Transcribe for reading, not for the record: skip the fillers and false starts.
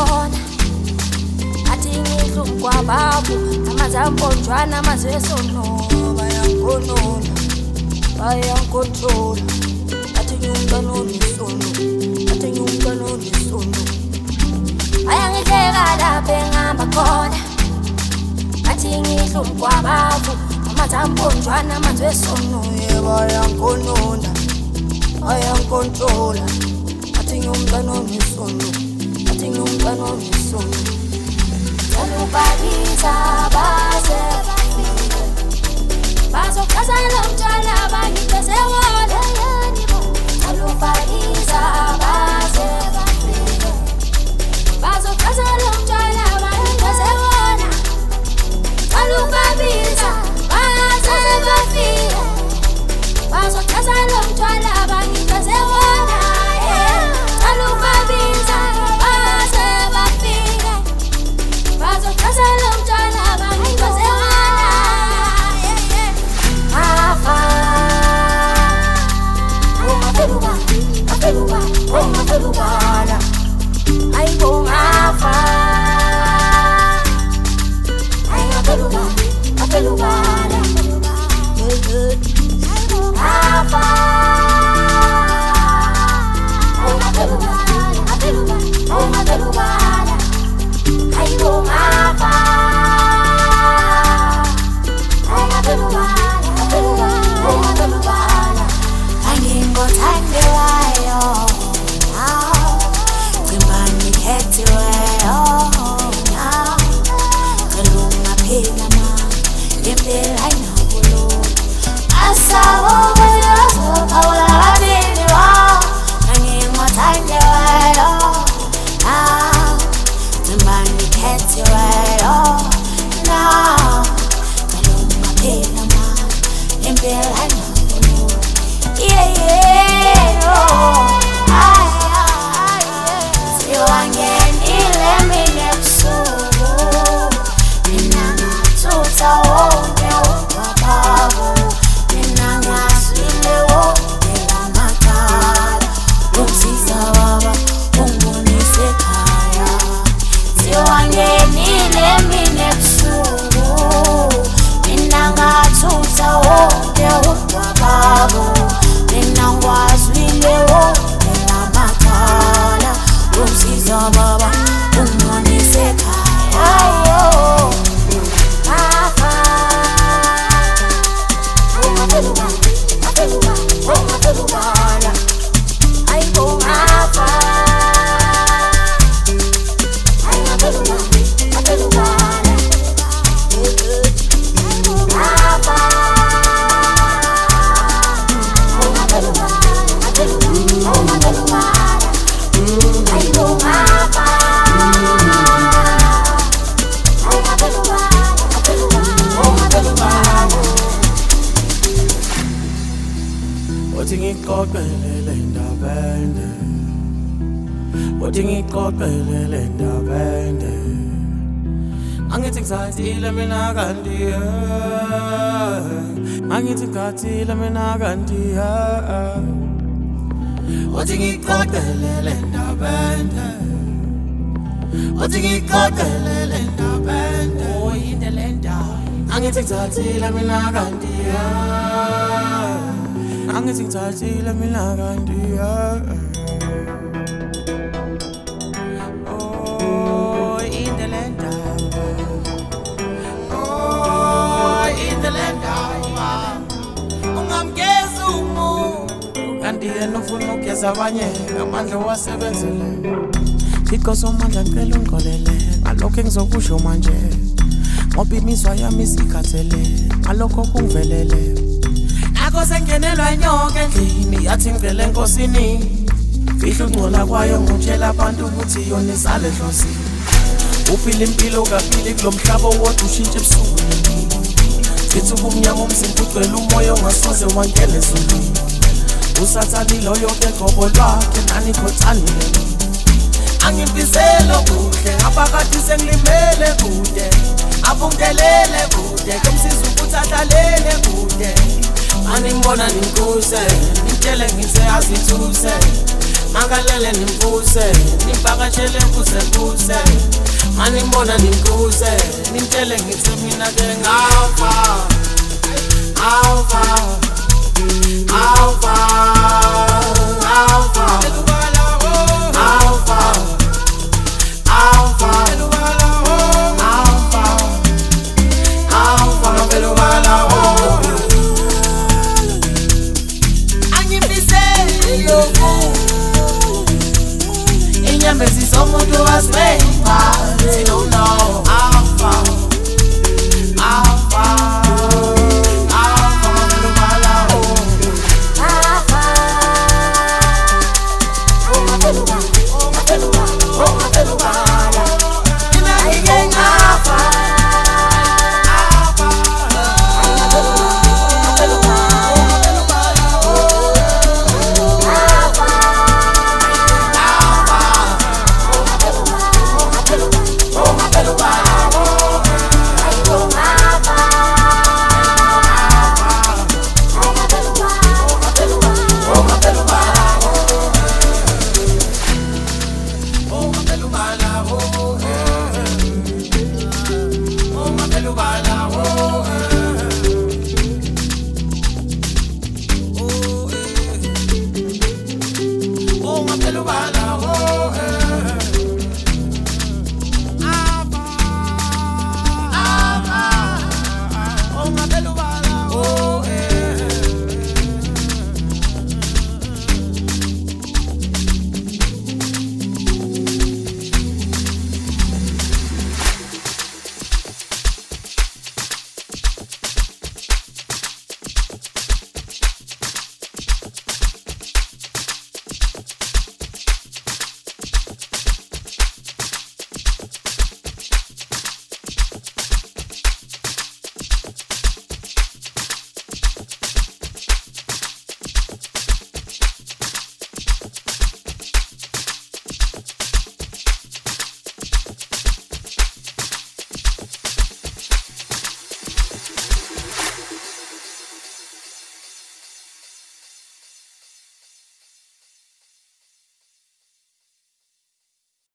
khona athi ngidlu kwababu amazambonjwana amazesono bayankontrola athi ngumntwana onesono ayangidleka lapha engihamba khona athi ngidlu kwababu amazambonjwana amazesono bayankontrola athi ngumntwana onesono Salubaliza base Baso casa lo mchala banite se wole Salubaliza base Baso casa lo mchala banite se wole Salubaliza base Baso casa lo mchala banite se wole Salubaliza Baso casa lo mchala banite se wole Afa Afelubala Ay bon afa Ay afelubala Afa Afelubala Ay bon afa Ay afelubala Angingothandewayo Cimbani khethiweyo Kalungaphila ma Lempela ayinakulo Asabo kuyazo Awulalabili wa Angingothandewayo Cimbani khethiweyo Kalungaphila ma Lempela ayinakulo Siwangenile mina ebusuku Mina ngathutha wonke ubababu Mina ngaswile wonke lamakhala Umsiza baba ungibonise ekhaya Siwangenile mina ebusuku Mina ngathutha wonke ubababu Mina ngwazwile wonke lamakhala Umsiza baba ungibonise ekhaya Afa Afelubala Ay bon afa Ay afelubala Afa Ngikopelele ndabende Uthi ngikopelele ndabende Angithi ngizatile mina kanti Angithi ngizatile mina kanti Uthi ngikopelele ndabende Uthi ngikopelele ndabende Oyindelenda Angithi ngizatile mina kanti Angithi ngizatile mina kanti Oh indelenda Ungamgeza umuntu kanti yena ufuna ukugeza abanye ngamandla wasebenzele Thixo somandla ngicela ungixolele ngalokho engizokusho manje ngoba imizwa yami isikhathele ngalokho kungivelele Ako sengenelwa inyoka endlini yathi ngicela enkosini Fihla ungcola kwayo ngutshela abantu ukuthi yona isale edlozini Uphila impilo kaphili kulomhlaba wodwa ushintshe ebusuku Sithi ubumnyama umzimba ugcwele umoya ongasoze wangena ezulwini Usathani loyo ke gobo lwakhe nani khothanile Angimpizelo kuhle abakade sengilimele kude Abungelele kude kumsiza ukuthi adlalele kude Angimbona ninkuse nitshele ngithi azithuse Angalele nimpuse, nipakatshele kuse Manimbona nimkuse, nimtshele ngithi mina ke ngawufa Awufa Awufa Awufa Awufa Awufa Awufa Awufa Pelubala Inyembezi somuntu wasipha, you don't know.